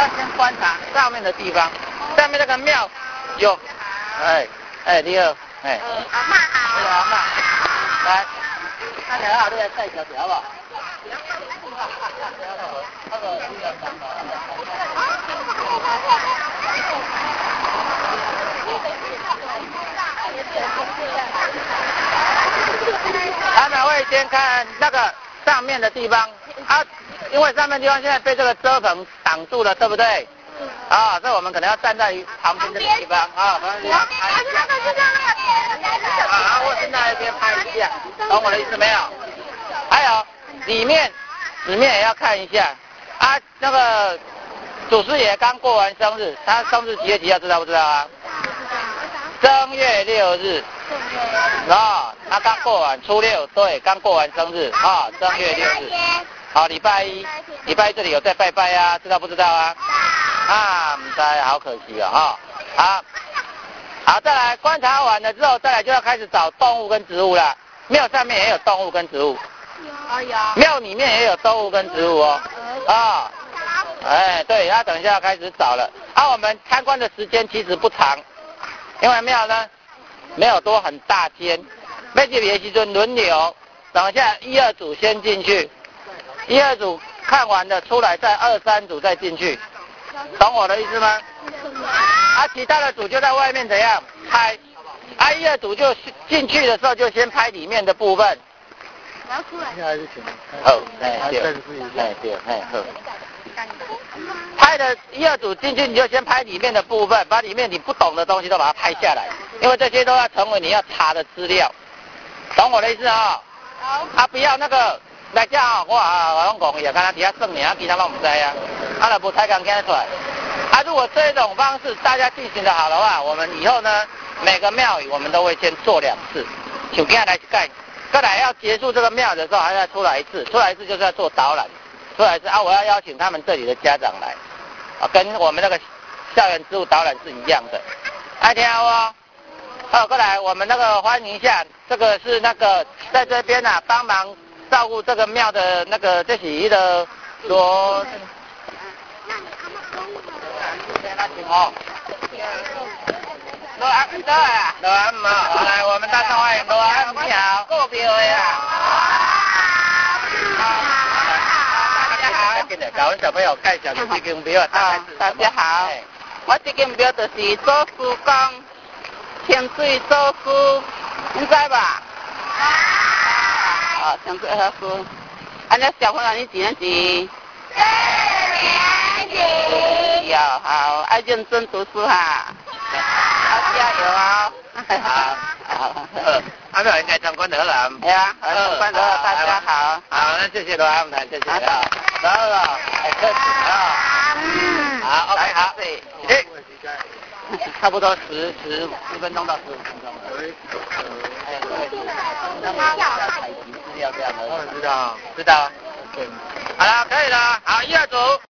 先观察上面的地方，上面那个庙有，你好， 阿嬷好。 阿嬷，来，那你好，你来带小条好不好？他们会先看那个上面的地方啊，因为上面地方现在被这个遮棚挡住了，对不对？啊，所以我们可能要站在旁边这个地方啊，或是那一边拍一下，懂我的意思没有？还有里面也要看一下啊，那个祖师爷刚过完生日，他生日几月几号知道不知道啊？正月6日。他刚过完初6，对，刚过完生日啊，正月6日。好，礼拜一这里有在拜拜啊，知道不知道啊？不知道，好可惜哦哈。好，再来观察完了之后，再来就要开始找动物跟植物了。庙上面也有动物跟植物，庙里面也有动物跟植物哦。对，他等一下要开始找了。我们参观的时间其实不长，因为庙呢没有多很大间，要入的时阵轮流，等一下1、2组先进去，1、2组看完了出来，再2、3组再进去，懂我的意思吗？其他的组就在外面怎样拍？1、2组就进去的时候就先拍里面的部分。拍的1、2组进去，你就先拍里面的部分，把里面你不懂的东西都把它拍下来，因为这些都要成为你要查的资料，懂我的意思啊？不要那个来讲我拢讲伊啊，敢若底下算尔，其他拢唔知啊，就无太敢讲出来。如果这种方式大家进行的好的话，我们以后呢每个庙宇我们都会先做2次，像今天来盖，再来要结束这个庙的时候还要出来一次，就是要做导览。出来是我要邀请他们这里的家长来，跟我们那个校园植物导览是一样的，爱听哦。过来我们那个欢迎一下，这个是那个在这边帮忙照顾这个庙的那个这是一个罗安嘛，来我们大声欢迎罗安，你好，够标的教阮小朋友介绍这间庙大家好，我这间庙就是祖师公清水祖师，你知吧？清水祖师，那小朋友你几年级？4年级。好，要认真读书哈，加油啊！ 好，应该参观得了。 参观得了，大家好。 好，那谢谢罗安排，谢谢然后客气好 ，OK， 好，差不多10分钟到15分钟了。采集资料这样的。知道。好了，可以了，好，1、2组。